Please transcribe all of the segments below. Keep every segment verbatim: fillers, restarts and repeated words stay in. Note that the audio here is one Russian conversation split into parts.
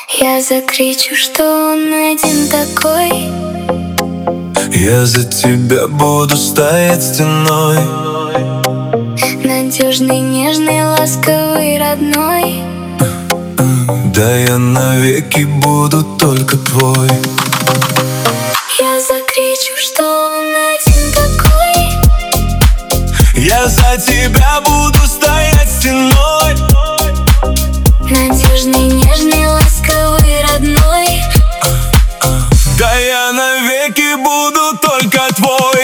Я закричу, что он один такой. Я за тебя буду стоять стеной. Надежный, нежный, ласковый, родной. Да я навеки буду только твой. Я закричу, что он один такой. Я за тебя буду стоять стеной. Надежный, нежный, ласковый, родной. Да я навеки буду только твой.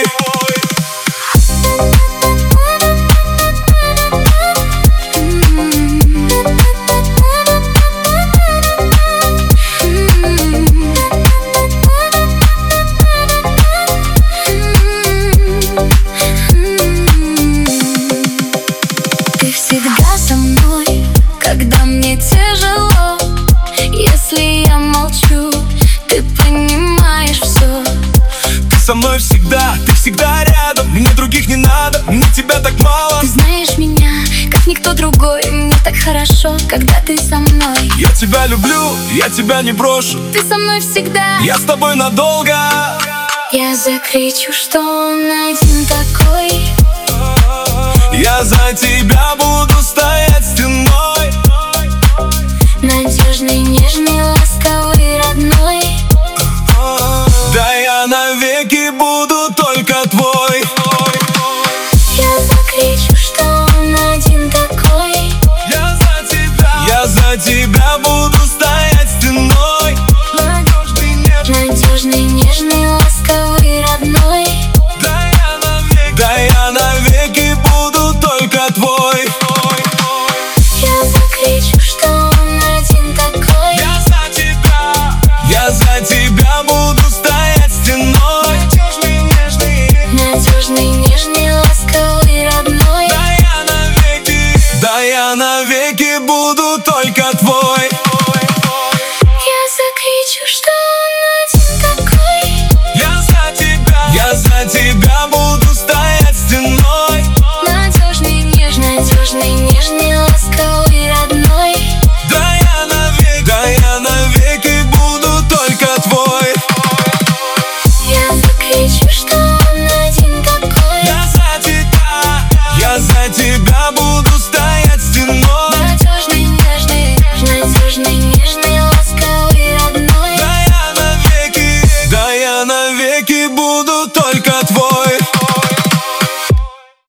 Ты всегда со мной, когда мне тяжело. Если я молчу, ты понимаешь все. Ты со мной всегда, ты всегда рядом. Мне других не надо, мне тебя так мало. Ты знаешь меня, как никто другой. Мне так хорошо, когда ты со мной. Я тебя люблю, я тебя не брошу. Ты со мной всегда. Я с тобой надолго. Я закричу, что он один такой. Я за тебя буду стоять стеной. Надежный, нежный, ласковый, родной. Да я навеки буду только твой. Я закричу, что он один такой. Я за тебя, я за тебя буду стоять стеной. Надежный, нежный, Надежный, нежный, ласковый, родной. да я навеки, да я навеки буду только твой. Я закричу, что он один такой. Я за тебя, я за тебя буду стоять стеной. Надежный, нежный, Надежный, нежный, ласковый, родной. да я навеки, да я навеки буду только